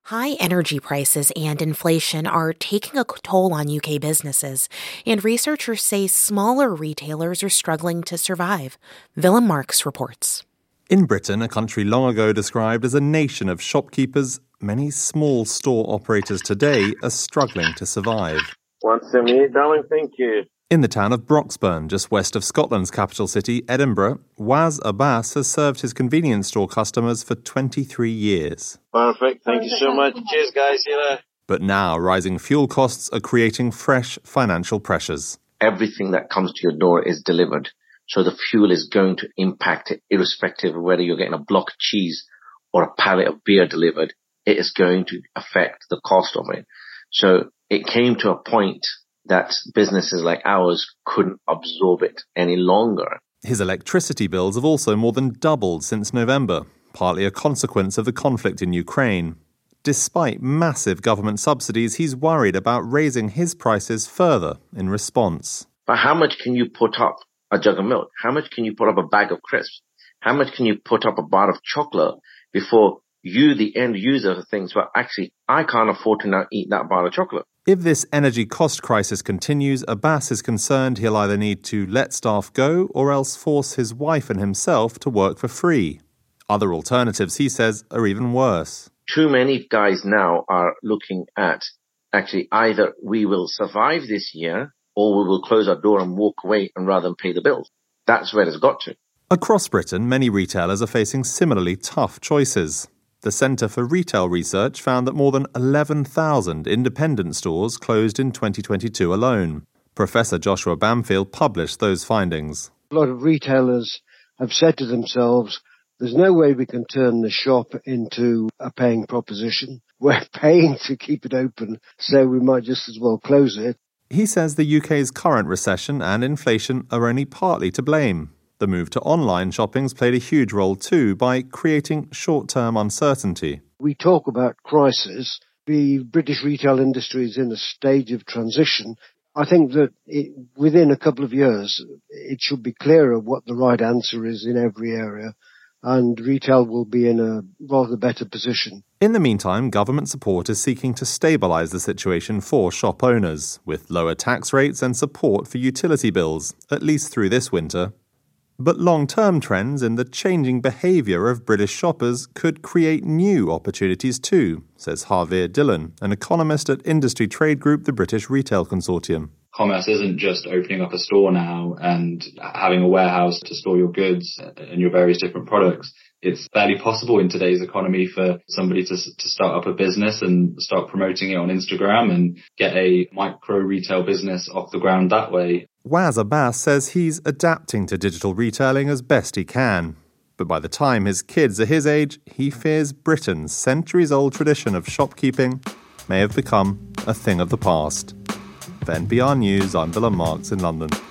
High energy prices and inflation are taking a toll on UK businesses, and researchers say smaller retailers are struggling to survive. Willem Marks reports. In Britain, a country long ago described as a nation of shopkeepers, many small store operators today are struggling to survive. 178, darling, thank you. In the town of Broxburn, just west of Scotland's capital city, Edinburgh, Waz Abbas has served his convenience store customers for 23 years. Perfect, thank you so much. Cheers, guys, see you later. But now, rising fuel costs are creating fresh financial pressures. Everything that comes to your door is delivered. So the fuel is going to impact it, irrespective of whether you're getting a block of cheese or a pallet of beer delivered. It is going to affect the cost of it. So it came to a point that businesses like ours couldn't absorb it any longer. His electricity bills have also more than doubled since November, partly a consequence of the conflict in Ukraine. Despite massive government subsidies, he's worried about raising his prices further in response. But how much can you put up a jug of milk? How much can you put up a bag of crisps? How much can you put up a bar of chocolate before you, the end user, thinks, well, actually, I can't afford to now eat that bar of chocolate? If this energy cost crisis continues, Abbas is concerned he'll either need to let staff go or else force his wife and himself to work for free. Other alternatives, he says, are even worse. Too many guys now are looking at, actually, either we will survive this year or we will close our door and walk away and rather than pay the bills. That's where it's got to. Across Britain, many retailers are facing similarly tough choices. The Centre for Retail Research found that more than 11,000 independent stores closed in 2022 alone. Professor Joshua Bamfield published those findings. A lot of retailers have said to themselves, there's no way we can turn the shop into a paying proposition. We're paying to keep it open, so we might just as well close it. He says the UK's current recession and inflation are only partly to blame. The move to online shopping's played a huge role too by creating short-term uncertainty. We talk about crisis. The British retail industry is in a stage of transition. I think that within a couple of years, it should be clearer what the right answer is in every area, and retail will be in a rather better position. In the meantime, government support is seeking to stabilise the situation for shop owners, with lower tax rates and support for utility bills, at least through this winter. But long-term trends in the changing behaviour of British shoppers could create new opportunities too, says Javier Dillon, an economist at industry trade group the British Retail Consortium. Commerce isn't just opening up a store now and having a warehouse to store your goods and your various different products. It's fairly possible in today's economy for somebody to start up a business and start promoting it on Instagram and get a micro retail business off the ground that way. Waz Abbas says he's adapting to digital retailing as best he can. But by the time his kids are his age, he fears Britain's centuries-old tradition of shopkeeping may have become a thing of the past. For NPR News, I'm Willem Marks in London.